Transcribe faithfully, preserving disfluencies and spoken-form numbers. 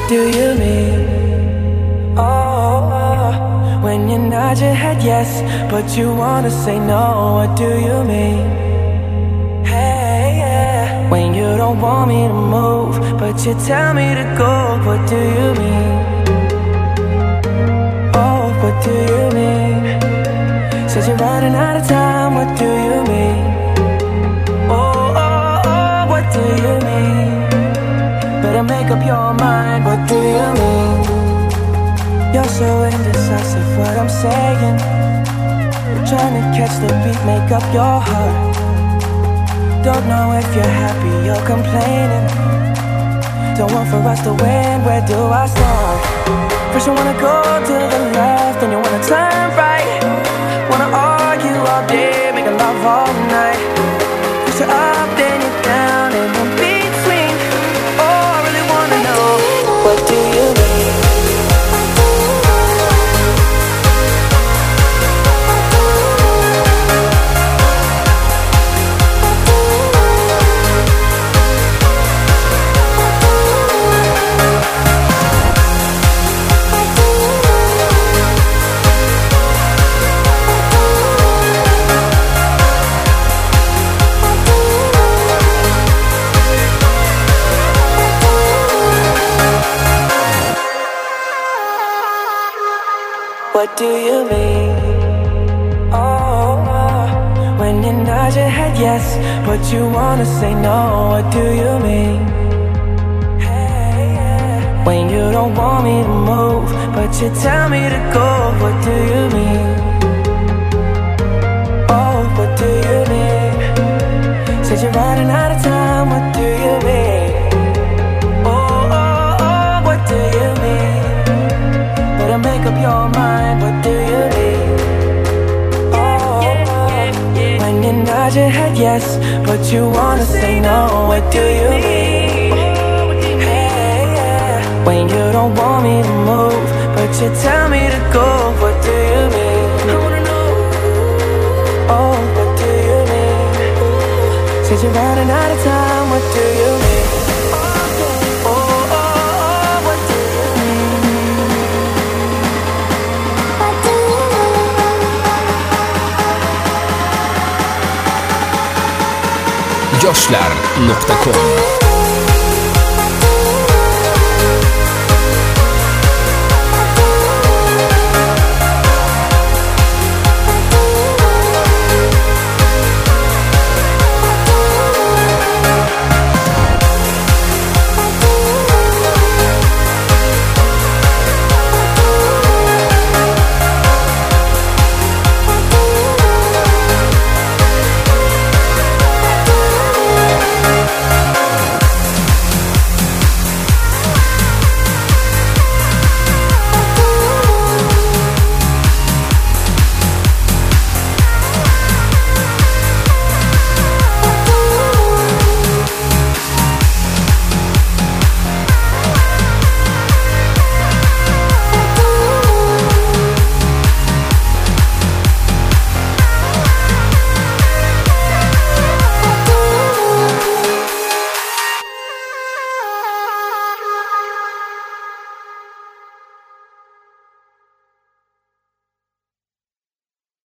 do you mean? Oh, oh, when you nod your head yes, but you wanna say no, what do you mean? Hey, yeah. When you don't want me to move, but you tell me to go, what do you mean? Oh, what do you mean? Said you're running out of time, what do you mean? Oh, oh, oh, what do you mean? Better make up your mind, what do you mean? You're so indecisive, what I'm saying. Trying to catch the beat, make up your heart. Don't know if you're happy or complaining. Don't want for us to win, where do I start? First you wanna go to the left, then you wanna turn right. Wanna argue all day, make love all night. First you're up, then you're down, and in between. Oh, I really wanna know, what do you mean? What do you mean? Oh, oh, when you nod your head yes, but you wanna say no, what do you mean? Hey, yeah. When you don't want me to move, but you tell me to go, what do you mean? Oh, what do you mean? Said you're running out of time, what do you mean? Oh, oh, oh, what do you mean? Better make up your mind, what do you mean? Oh, when you nod your head yes, but you wanna say no, what do you mean? Hey, yeah. When you don't want me to move, but you tell me to go, what do you mean? I wanna know. Oh, what do you mean? Said you're running out of time, what do you mean? Oh, oh, oh, what do you mean? yoshlar nuqta com